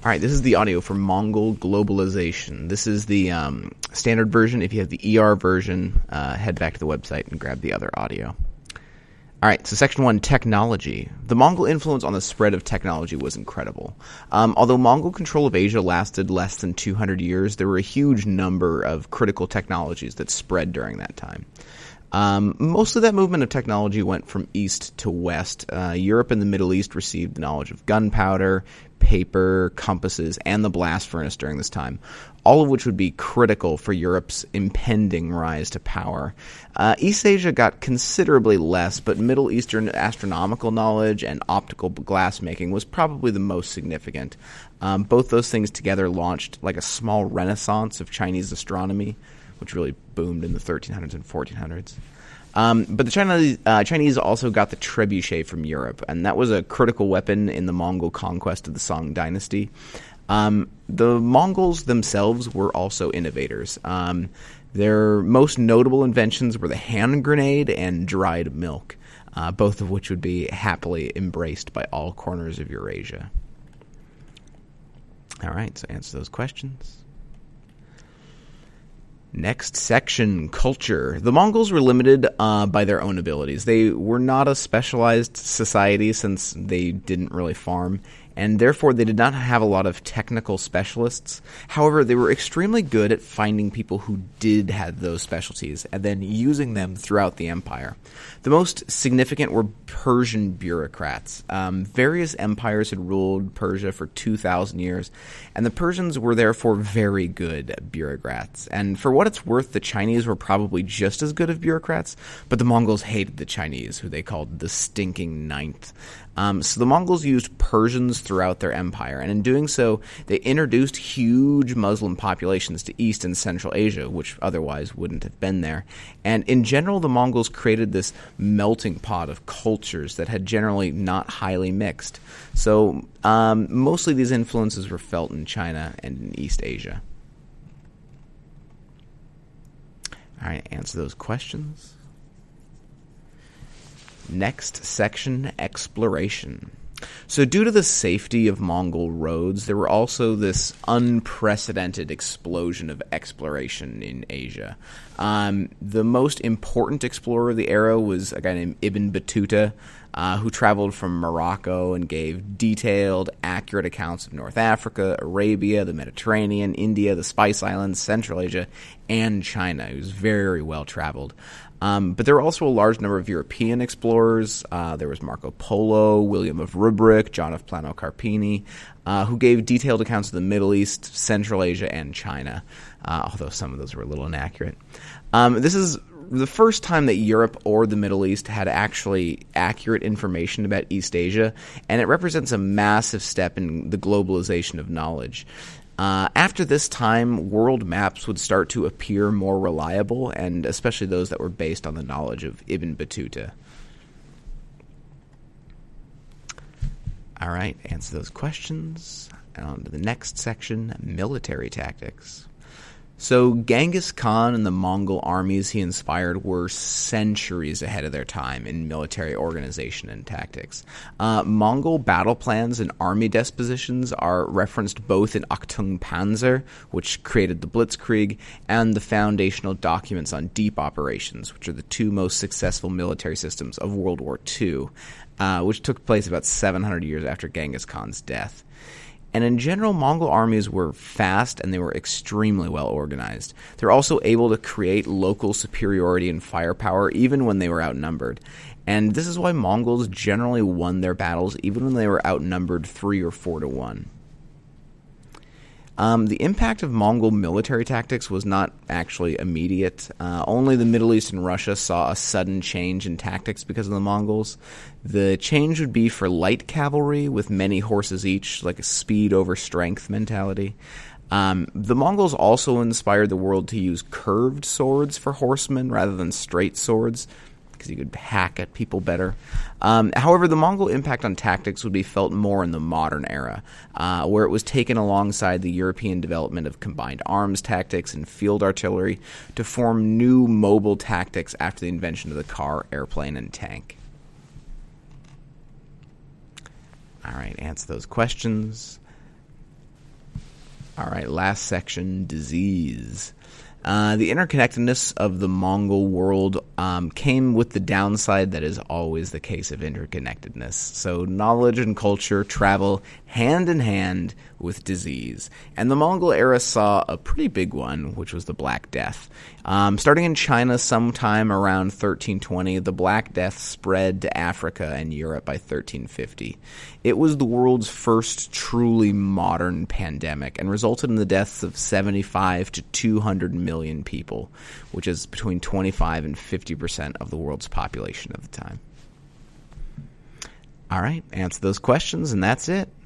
All right, this is the audio for Mongol globalization. This is the standard version. If you have the ER version, head back to the website and grab the other audio. All right, so Section 1, Technology. The Mongol influence on the spread of technology was incredible. Although Mongol control of Asia lasted less than 200 years, there were a huge number of critical technologies that spread during that time. Most of that movement of technology went from east to west. Europe and the Middle East received the knowledge of gunpowder, paper, compasses, and the blast furnace during this time, all of which would be critical for Europe's impending rise to power. East Asia got considerably less, but Middle Eastern astronomical knowledge and optical glassmaking was probably the most significant. Both those things together launched like a small renaissance of Chinese astronomy, which really boomed in the 1300s and 1400s. But the Chinese also got the trebuchet from Europe, and that was a critical weapon in the Mongol conquest of the Song dynasty. The Mongols themselves were also innovators. Their most notable inventions were the hand grenade and dried milk, both of which would be happily embraced by all corners of Eurasia. All right, so answer those questions. Next section, culture. The Mongols were limited by their own abilities. They were not a specialized society since they didn't really farm, and therefore they did not have a lot of technical specialists. However, they were extremely good at finding people who did have those specialties and then using them throughout the empire. The most significant were Persian bureaucrats. Various empires had ruled Persia for 2,000 years, and the Persians were therefore very good bureaucrats. And for what it's worth, the Chinese were probably just as good of bureaucrats, but the Mongols hated the Chinese, who they called the stinking ninth. So the Mongols used Persians throughout their empire, and in doing so, they introduced huge Muslim populations to East and Central Asia, which otherwise wouldn't have been there. And in general, the Mongols created this melting pot of cultures that had generally not highly mixed. So mostly these influences were felt in China and in East Asia. All right, answer those questions. Next section, exploration. So due to the safety of Mongol roads, there were also this unprecedented explosion of exploration in Asia. The most important explorer of the era was a guy named Ibn Battuta, who traveled from Morocco and gave detailed, accurate accounts of North Africa, Arabia, the Mediterranean, India, the Spice Islands, Central Asia, and China. He was very well traveled. But there were also a large number of European explorers. There was Marco Polo, William of Rubruck, John of Plano Carpini, who gave detailed accounts of the Middle East, Central Asia, and China, although some of those were a little inaccurate. This is the first time that Europe or the Middle East had actually accurate information about East Asia, and it represents a massive step in the globalization of knowledge. After this time, world maps would start to appear more reliable, and especially those that were based on the knowledge of Ibn Battuta. All right, answer those questions. And on to the next section, military tactics. So Genghis Khan and the Mongol armies he inspired were centuries ahead of their time in military organization and tactics. Mongol battle plans and army dispositions are referenced both in Achtung Panzer, which created the Blitzkrieg, and the foundational documents on deep operations, which are the two most successful military systems of World War II, which took place about 700 years after Genghis Khan's death. And in general, Mongol armies were fast and they were extremely well organized. They're also able to create local superiority and firepower even when they were outnumbered. And this is why Mongols generally won their battles even when they were outnumbered 3 or 4 to 1. The impact of Mongol military tactics was not actually immediate. Only the Middle East and Russia saw a sudden change in tactics because of the Mongols. The change would be for light cavalry with many horses each, like a speed over strength mentality. The Mongols also inspired the world to use curved swords for horsemen rather than straight swords, because you could hack at people better. However, the Mongol impact on tactics would be felt more in the modern era, where it was taken alongside the European development of combined arms tactics and field artillery to form new mobile tactics after the invention of the car, airplane, and tank. All right, answer those questions. All right, last section, disease. The interconnectedness of the Mongol world came with the downside that is always the case of interconnectedness. So knowledge and culture travel hand in hand with disease. And the Mongol era saw a pretty big one, which was the Black Death. Starting in China sometime around 1320, the Black Death spread to Africa and Europe by 1350. It was the world's first truly modern pandemic and resulted in the deaths of 75 to 200 million people, which is between 25 and 50% of the world's population at the time. All right, answer those questions, and that's it.